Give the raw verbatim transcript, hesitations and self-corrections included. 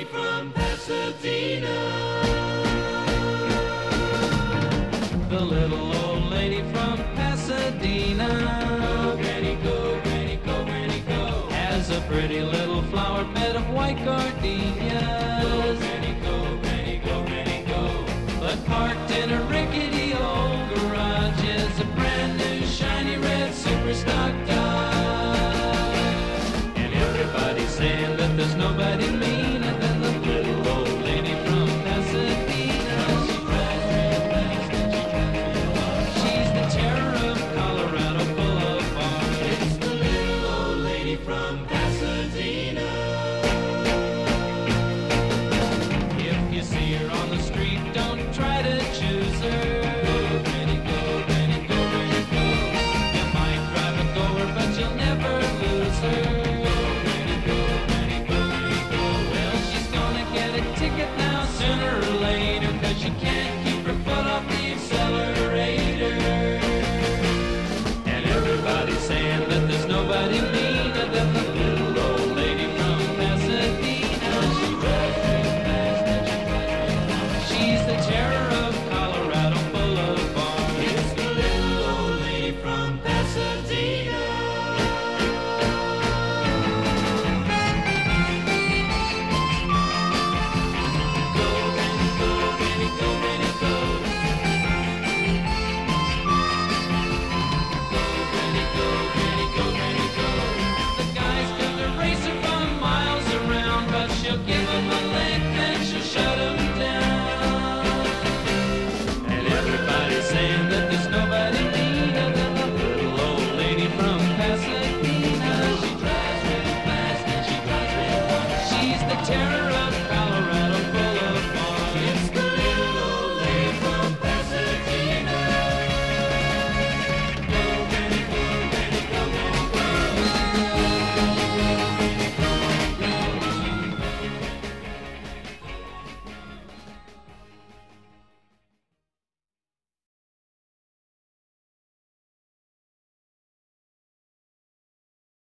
lady from Pasadena. The little old lady from Pasadena. Go, Granny, go, Granny, go, Granny, go. Has a pretty little flower bed of white Go, gardenias. Granny, go, Granny, go, Granny, go. But parked in a rickety old garage is a brand new shiny red super stock Dodge. And everybody's saying that there's nobody meaner than the little old lady from Pasadena. She drives real fast and she drives real hard. She's the terror of Colorado Boulevard. It's the little old lady from Pasadena. If you see her on the street, don't try to choose her. Go, Granny, go, Granny, go, Granny, go. You might drive a goer, but you'll never lose her. Granny, go, Granny, go, Granny, go. Well, she's gonna get a ticket now sooner or later, 'cause she can't keep her foot off the accelerator. And everybody's saying that there's nobody meaner than the little old lady from Pasadena. She drives real fast and she drives real hard. She's the terror of Colorado Boulevard. It's the little old lady from Pasadena. Go, Granny, go, Granny, go, Granny, go. Go, Granny, go, Granny, go, Granny, go. The guy's gonna race her from miles around, but she'll give him a length and she'll shut him down. And everybody's saying that there's nobody meaner than the little old lady from Pasadena. She drives real fast and she drives real hard. She's the terror